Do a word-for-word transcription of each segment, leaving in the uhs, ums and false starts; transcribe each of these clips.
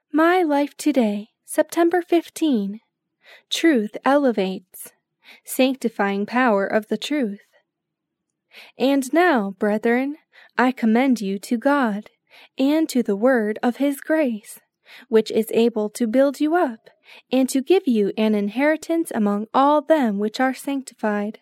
My Life Today, September fifteenth. Truth elevates. Sanctifying power of the truth. And now, brethren, I commend you to God, and to the word of his grace, which is able to build you up, and to give you an inheritance among all them which are sanctified.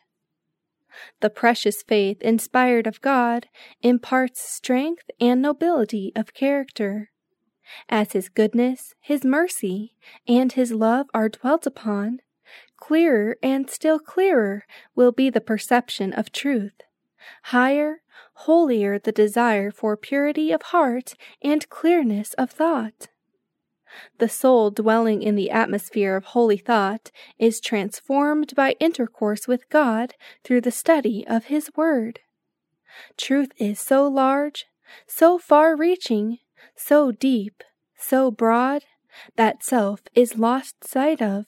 The precious faith inspired of God imparts strength and nobility of character. As his goodness, his mercy, and his love are dwelt upon, clearer and still clearer will be the perception of truth, higher, holier the desire for purity of heart and clearness of thought. The soul dwelling in the atmosphere of holy thought is transformed by intercourse with God through the study of his word. Truth is so large, so far-reaching, so deep, so broad, that self is lost sight of.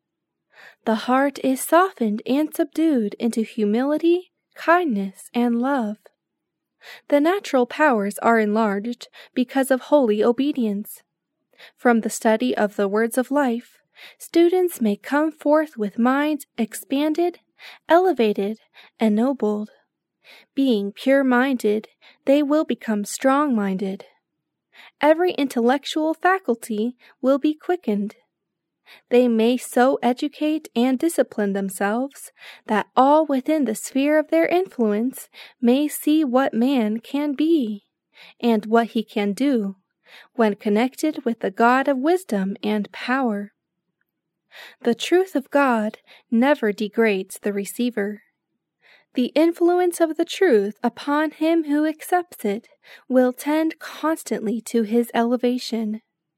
The heart is softened and subdued into humility, kindness, and love. The natural powers are enlarged because of holy obedience. From the study of the words of life, students may come forth with minds expanded, elevated, ennobled. Being pure-minded, they will become strong-minded. Every intellectual faculty will be quickened. They may so educate and discipline themselves that all within the sphere of their influence may see what man can be, and what he can do, when connected with the God of wisdom and power. The truth of God never degrades the receiver. The influence of the truth upon him who accepts it will tend constantly to his elevation.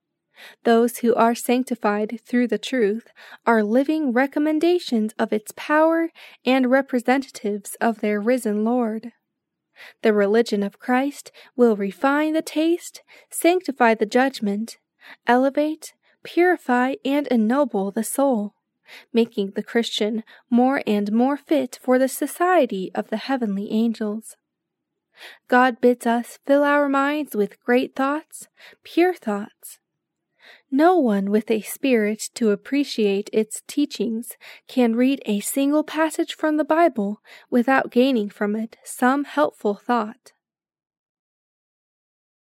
Those who are sanctified through the truth are living recommendations of its power and representatives of their risen Lord. The religion of Christ will refine the taste, sanctify the judgment, elevate, purify, and ennoble the soul, making the Christian more and more fit for the society of the heavenly angels. God bids us fill our minds with great thoughts, pure thoughts. No one with a spirit to appreciate its teachings can read a single passage from the Bible without gaining from it some helpful thought.